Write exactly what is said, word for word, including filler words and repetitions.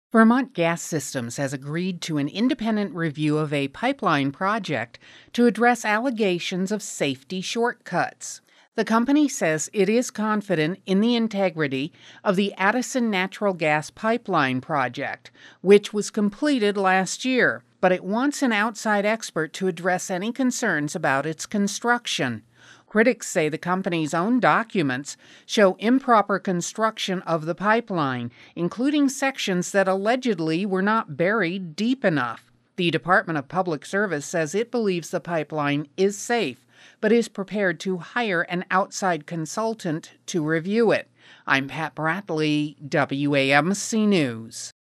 Vermont Gas Systems has agreed to an independent review of a pipeline project to address allegations of safety shortcuts. The company says it is confident in the integrity of the Addison Natural Gas Pipeline project, which was completed last year, but it wants an outside expert to address any concerns about its construction. Critics say the company's own documents show improper construction of the pipeline, including sections that allegedly were not buried deep enough. The Department of Public Service says it believes the pipeline is safe, but is prepared to hire an outside consultant to review it. I'm Pat Bradley, W A M C News.